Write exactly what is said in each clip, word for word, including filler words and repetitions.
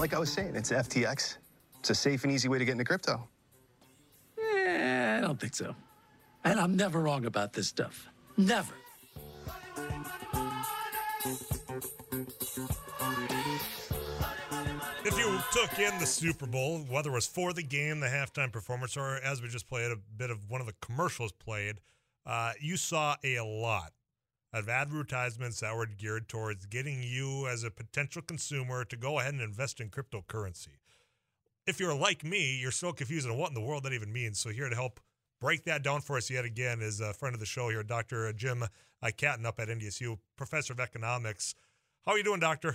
like I was saying, it's F T X. It's a safe and easy way to get into crypto. Eh, I don't think so. And I'm never wrong about this stuff. Never. If you took in the Super Bowl, whether it was for the game, the halftime performance, or as we just played a bit of one of the commercials played, uh, you saw a lot of advertisements that were geared towards getting you as a potential consumer to go ahead and invest in cryptocurrency. If you're like me, you're so confused on what in the world that even means. So here to help break that down for us yet again is a friend of the show here, Doctor Jim uh, Catton up at N D S U, professor of economics. How are you doing, Doctor?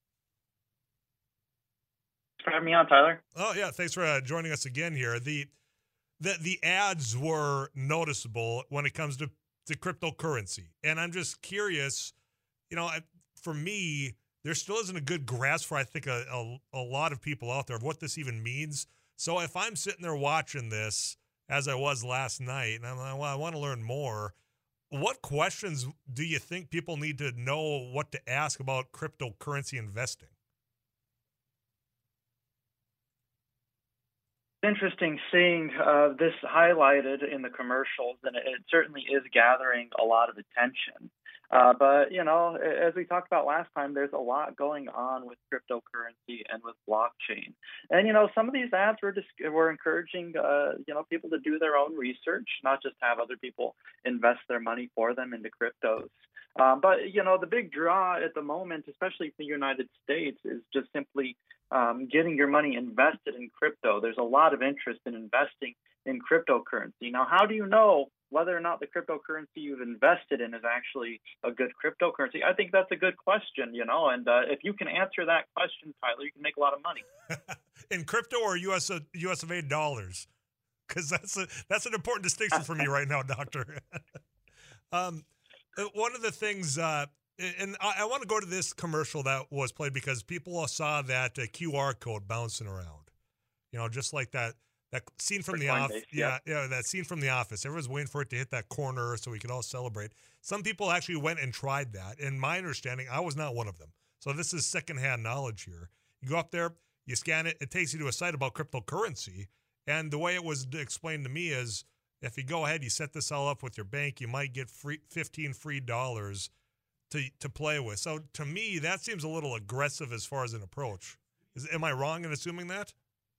For having me on, Tyler. Oh yeah, thanks for uh, joining us again here. The the the ads were noticeable when it comes to, to cryptocurrency, and I'm just curious. You know, for me, there still isn't a good grasp for I think a, a a lot of people out there of what this even means. So if I'm sitting there watching this as I was last night, and I'm like, well, I want to learn more. What questions do you think people need to know what to ask about cryptocurrency investing? Interesting seeing uh, this highlighted in the commercials, and it, it certainly is gathering a lot of attention. Uh, but, you know, as we talked about last time, there's a lot going on with cryptocurrency and with blockchain. And, you know, some of these ads were just, were encouraging, uh, you know, people to do their own research, not just have other people invest their money for them into cryptos. Um, but, you know, the big draw at the moment, especially for the United States, is just simply um, getting your money invested in crypto. There's a lot of interest in investing in cryptocurrency. Now, how do you know whether or not the cryptocurrency you've invested in is actually a good cryptocurrency? I think that's a good question, you know, and uh, if you can answer that question, Tyler, you can make a lot of money. In crypto or U S U S of A dollars? Because that's a, that's an important distinction for me right now, Doctor. um, one of the things, uh, and I, I want to go to this commercial that was played because people saw that uh, Q R code bouncing around, you know, just like that. That scene from the office, yeah, yeah, yeah, that scene from The Office. Everyone's waiting for it to hit that corner so we could all celebrate. Some people actually went and tried that. In my understanding, I was not one of them. So this is secondhand knowledge here. You go up there, you scan it, it takes you to a site about cryptocurrency. And the way it was explained to me is if you go ahead, you set this all up with your bank, you might get free fifteen free dollars to to play with. So to me, that seems a little aggressive as far as an approach. Is, am I wrong in assuming that?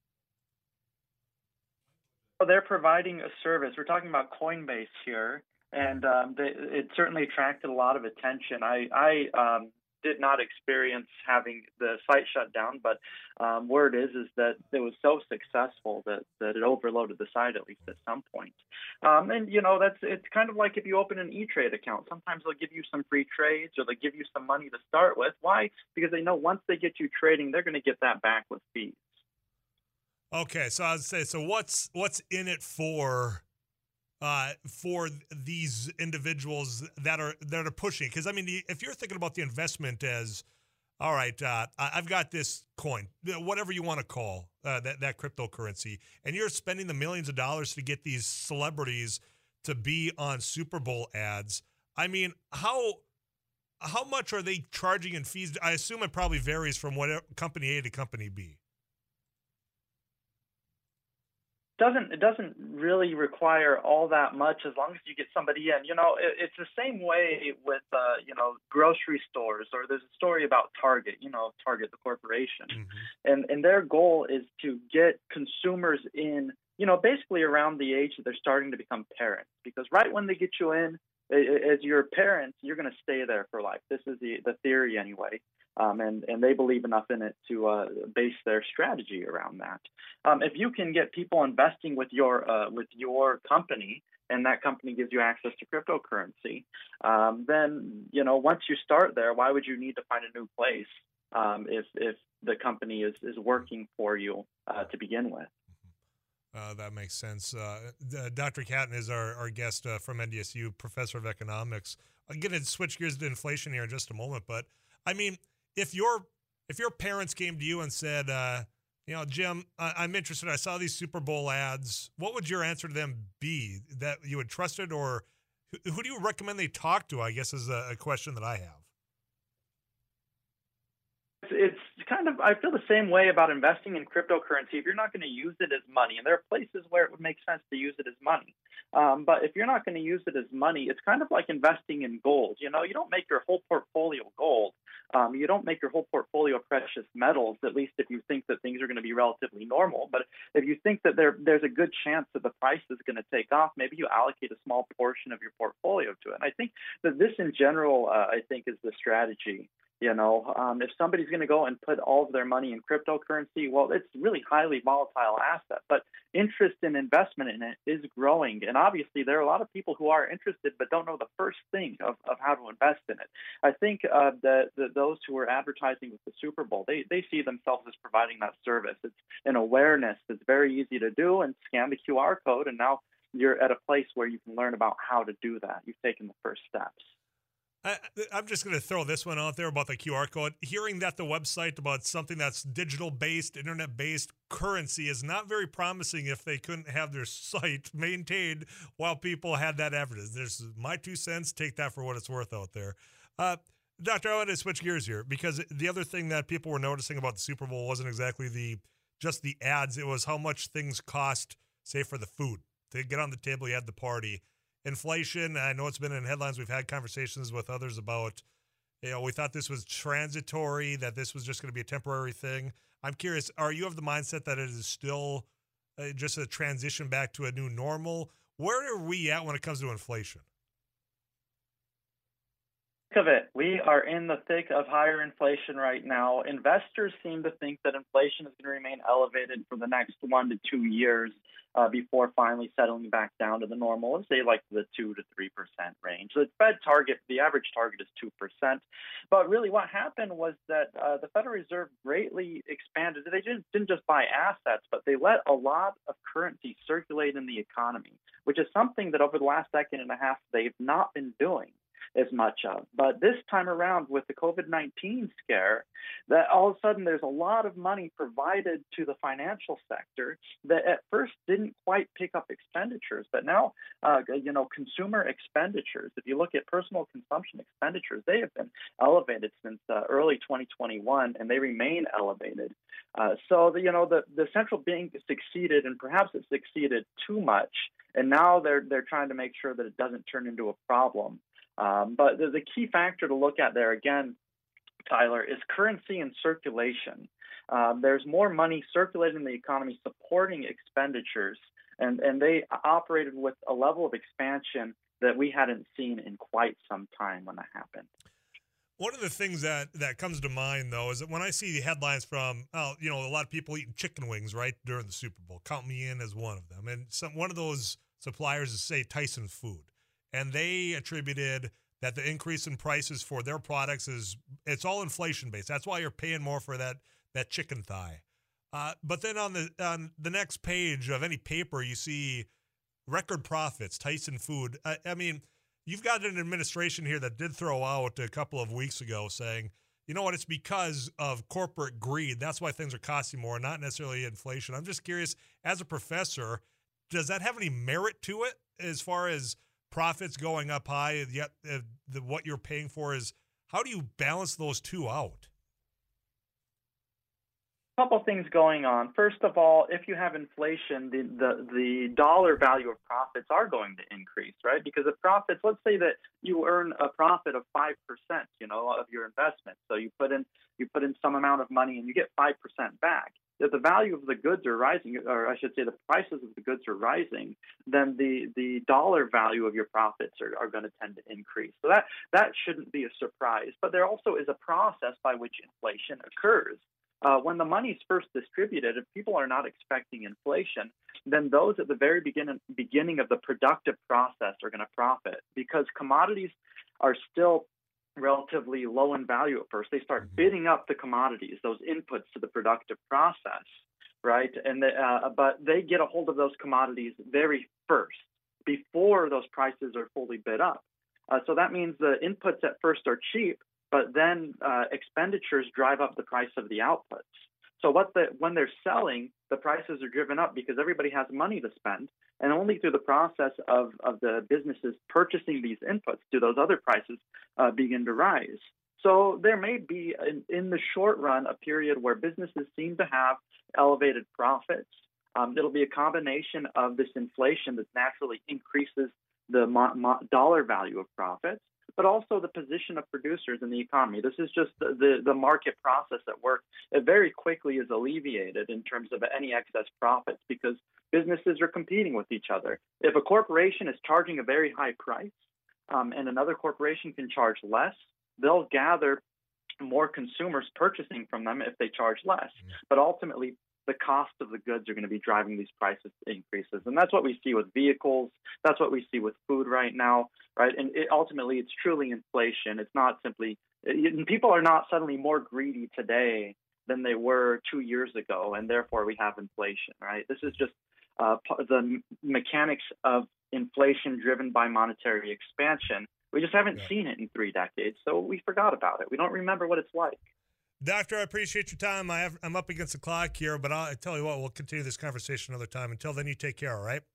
They're providing a service. We're talking about Coinbase here, and um, they, it certainly attracted a lot of attention. I, I um, did not experience having the site shut down, but um, word is is that it was so successful that, that it overloaded the site at least at some point. Um, and you know that's it's kind of like if you open an E-Trade account. Sometimes they'll give you some free trades or they'll give you some money to start with. Why? Because they know once they get you trading, they're going to get that back with fees. Okay, so I would say, so what's what's in it for uh, for these individuals that are that are pushing? Because I mean, if you're thinking about the investment as, all right, uh, I've got this coin, whatever you want to call uh, that that cryptocurrency, and you're spending the millions of dollars to get these celebrities to be on Super Bowl ads. I mean, how how much are they charging in fees? I assume it probably varies from what company A to company B. Doesn't it doesn't really require all that much as long as you get somebody in. You know, it, it's the same way with uh, you know grocery stores, or there's a story about Target. You know, Target the corporation, mm-hmm. and and their goal is to get consumers in. You know, basically around the age that they're starting to become parents, because right when they get you in as your parents, you're going to stay there for life. This is the the theory anyway. Um, and, and they believe enough in it to uh, base their strategy around that. Um, if you can get people investing with your uh, with your company, and that company gives you access to cryptocurrency, um, then you know once you start there, why would you need to find a new place um, if if the company is is working for you uh, to begin with? Uh, that makes sense. Uh, Doctor Catton is our, our guest uh, from N D S U, professor of economics. I'm going to switch gears to inflation here in just a moment, but I mean. If your if your parents came to you and said, uh, you know, Jim, I, I'm interested. I saw these Super Bowl ads. What would your answer to them be? That you would trust it, or who, who do you recommend they talk to? I guess is a, a question that I have. it's kind of, I feel the same way about investing in cryptocurrency. If you're not going to use it as money, and there are places where it would make sense to use it as money, um, but if you're not going to use it as money, it's kind of like investing in gold. You know, you don't make your whole portfolio gold. Um, you don't make your whole portfolio precious metals, at least if you think that things are going to be relatively normal. But if you think that there there's a good chance that the price is going to take off, maybe you allocate a small portion of your portfolio to it. And I think that this in general, uh, I think, is the strategy. You know, um, if somebody's going to go and put all of their money in cryptocurrency, well, it's a really highly volatile asset, but interest in investment in it is growing. And obviously, there are a lot of people who are interested but don't know the first thing of, of how to invest in it. I think uh, that those who are advertising with the Super Bowl, they, they see themselves as providing that service. It's an awareness that's very easy to do, and scan the Q R code, and now you're at a place where you can learn about how to do that. You've taken the first steps. I, I'm just going to throw this one out there about the Q R code. Hearing that the website about something that's digital-based, internet-based currency is not very promising if they couldn't have their site maintained while people had that advertised. There's my two cents. Take that for what it's worth out there. Uh, Doctor, I want to switch gears here, because the other thing that people were noticing about the Super Bowl wasn't exactly the just the ads. It was how much things cost, say, for the food. To get on the table, you had the party. Inflation, I know it's been in headlines. We've had conversations with others about, you know, we thought this was transitory, that this was just going to be a temporary thing. I'm curious, are you of the mindset that it is still uh, just a transition back to a new normal? Where are we at when it comes to inflation? Of it. We are in the thick of higher inflation right now. Investors seem to think that inflation is going to remain elevated for the next one to two years uh, before finally settling back down to the normal, let's say like the two to three percent range. The Fed target, the average target is two percent. But really what happened was that uh, the Federal Reserve greatly expanded. They didn't, didn't just buy assets, but they let a lot of currency circulate in the economy, which is something that over the last decade and a half they've not been doing as much of. But this time around with the COVID nineteen scare, that all of a sudden there's a lot of money provided to the financial sector that at first didn't quite pick up expenditures, but now, uh, you know, consumer expenditures, if you look at personal consumption expenditures, they have been elevated since uh, early twenty twenty-one, and they remain elevated. Uh, so, the, you know, the, the central bank succeeded, and perhaps it succeeded too much, and now they're they're trying to make sure that it doesn't turn into a problem. Um, but the, the key factor to look at there, again, Tyler, is currency and circulation. Um, there's more money circulating in the economy supporting expenditures, and, and they operated with a level of expansion that we hadn't seen in quite some time when that happened. One of the things that, that comes to mind, though, is that when I see the headlines from, oh, you know, a lot of people eating chicken wings, right, during the Super Bowl, count me in as one of them. And some one of those suppliers is, say, Tyson Food. And they attributed that the increase in prices for their products is it's all inflation based. That's why you're paying more for that that chicken thigh. Uh, but then on the on the next page of any paper, you see record profits, Tyson Food. I, I mean, you've got an administration here that did throw out a couple of weeks ago saying, you know what, it's because of corporate greed. That's why things are costing more, not necessarily inflation. I'm just curious, as a professor, does that have any merit to it as far as profits going up high, yet uh, the, what you're paying for is, how do you balance those two out? A couple things going on. First of all, if you have inflation, the, the, the dollar value of profits are going to increase, right? Because if profits, let's say that you earn a profit of five percent, you know, of your investment. So you put in you put in some amount of money and you get five percent back. If the value of the goods are rising, or I should say the prices of the goods are rising, then the, the dollar value of your profits are, are going to tend to increase. So that, that shouldn't be a surprise. But there also is a process by which inflation occurs. Uh, when the money is first distributed, if people are not expecting inflation, then those at the very beginning, beginning of the productive process are going to profit, because commodities are still relatively low in value at first. They start bidding up the commodities, those inputs to the productive process, right? And the, uh, but they get a hold of those commodities very first, before those prices are fully bid up. Uh, so that means the inputs at first are cheap, but then uh, expenditures drive up the price of the outputs. So what the, when they're selling, the prices are driven up because everybody has money to spend, and only through the process of, of the businesses purchasing these inputs do those other prices uh, begin to rise. So there may be, in, in the short run, a period where businesses seem to have elevated profits. Um, it'll be a combination of this inflation that naturally increases the mo- mo- dollar value of profits, but also the position of producers in the economy. This is just the, the, the market process at work. It very quickly is alleviated in terms of any excess profits because businesses are competing with each other. If a corporation is charging a very high price um, and another corporation can charge less, they'll gather more consumers purchasing from them if they charge less. But ultimately, the cost of the goods are going to be driving these prices increases. And that's what we see with vehicles. That's what we see with food right now, right? And it, ultimately, it's truly inflation. It's not simply – people are not suddenly more greedy today than they were two years ago, and therefore we have inflation, right? This is just uh, the mechanics of inflation driven by monetary expansion. We just haven't yeah. seen it in three decades, so we forgot about it. We don't remember what it's like. Doctor, I appreciate your time. I have, I'm up against the clock here, but I'll I tell you what, we'll continue this conversation another time. Until then, you take care, all right?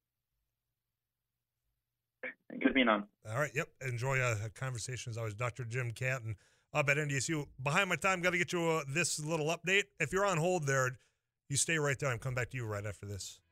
Good being on. All right, yep. Enjoy uh, conversations. I was Doctor Jim Canton up at N D S U. Behind my time, got to get you uh, this little update. If you're on hold there, you stay right there. I'm coming back to you right after this.